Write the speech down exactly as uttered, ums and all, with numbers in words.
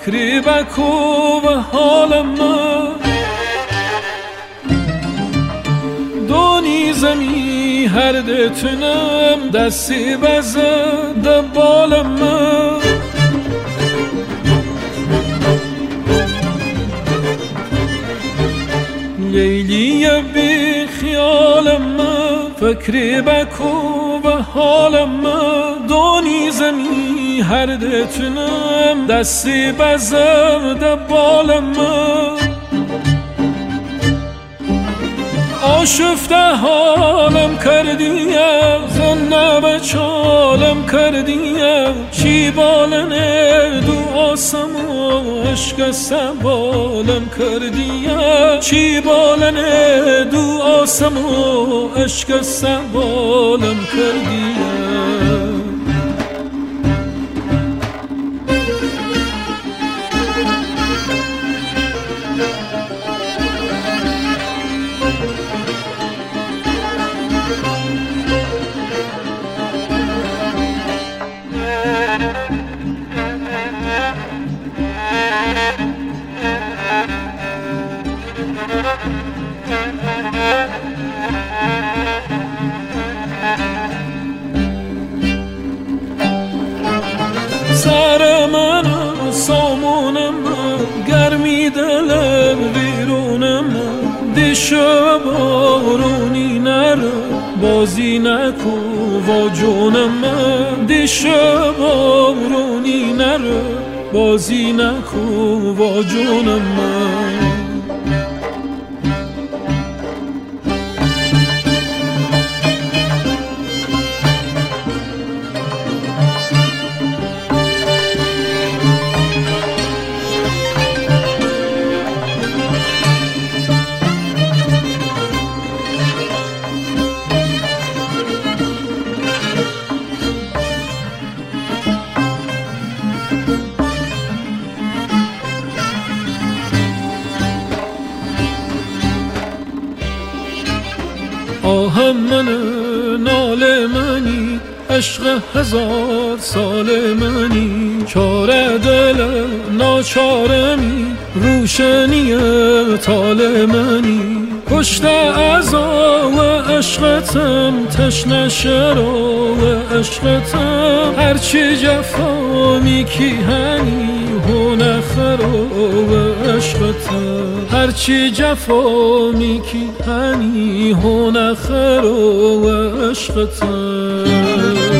فکری بکو و حالم دونی زمی هر دتونم دستی بزد بالم لیلی بی خیالم فکری بکو و حالم دونی زمی هر دتونم دستی بزد بالم آشفته حالم کردیم زنه به چالم کردیم چی بالنه دو آسم و عشق سبالم کردیم چی بالنه دو آسم و عشق سبالم کردیم سر من سامونم گرمی دلم ویرونم دیشب بارونی نره بازی نکو و جونم دیشب بارونی نره بازی نکو و جونم آهم من نال منی عشق هزار سال منی چاره دل ناچارمی روشنی تال منی پشت عزا و عشقتم تشنه شرا و عشقتم هرچی جفا میکی هنی هونه خرا و عشقتم هرچی جفا میکی هنی هونه خرا و عشقتم